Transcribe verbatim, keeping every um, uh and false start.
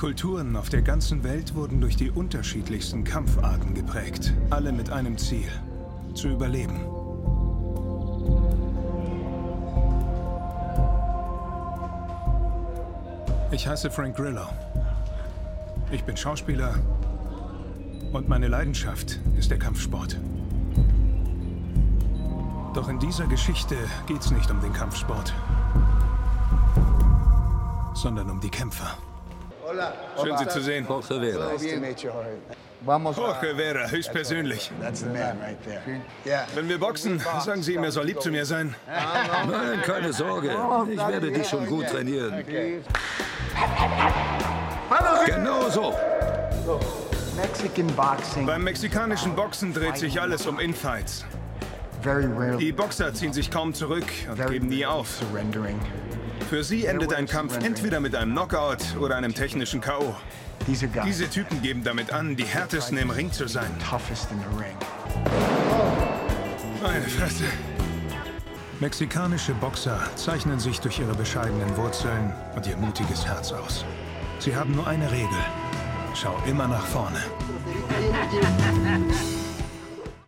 Kulturen auf der ganzen Welt wurden durch die unterschiedlichsten Kampfarten geprägt. Alle mit einem Ziel: zu überleben. Ich heiße Frank Grillo. Ich bin Schauspieler und meine Leidenschaft ist der Kampfsport. Doch in dieser Geschichte geht's nicht um den Kampfsport, sondern um die Kämpfer. Schön, Sie zu sehen. Jorge Vera. Jorge Vera, höchstpersönlich. Wenn wir boxen, sagen Sie ihm, er soll lieb zu mir sein. Nein, keine Sorge. Ich werde dich schon gut trainieren. Genau so. Beim mexikanischen Boxen dreht sich alles um Infights. Die Boxer ziehen sich kaum zurück und geben nie auf. Für sie endet ein Kampf entweder mit einem Knockout oder einem technischen K O Diese Typen geben damit an, die härtesten im Ring zu sein. Meine Fresse. Mexikanische Boxer zeichnen sich durch ihre bescheidenen Wurzeln und ihr mutiges Herz aus. Sie haben nur eine Regel: Schau immer nach vorne.